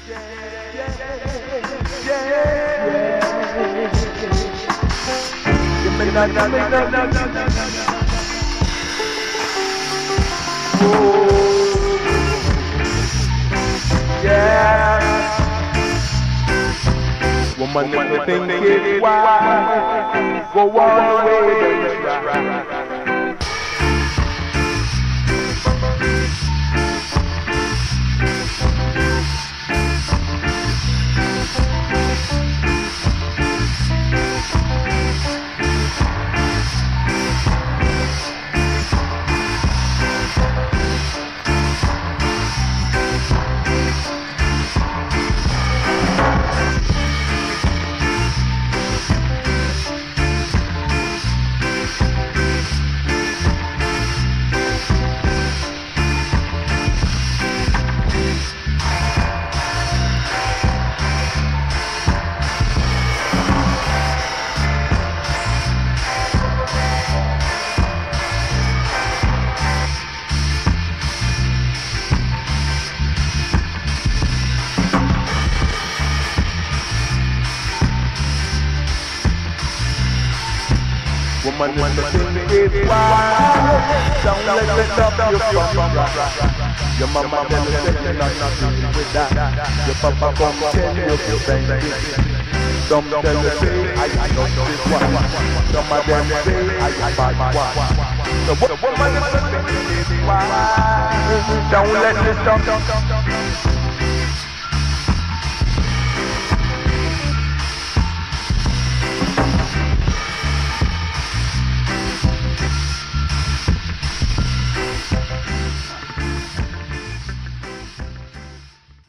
Give me that. Yeah. Woman, if you think it's wild, go all the way. Woman, if you think it's wild, don't let it stop you from right. Your mama tell you that you're not dealing with that. Your papa come tell you you're banging. Some tell you say, I got this one. Some of them say, I bad one. So woman, if you think it's wild, don't let it stop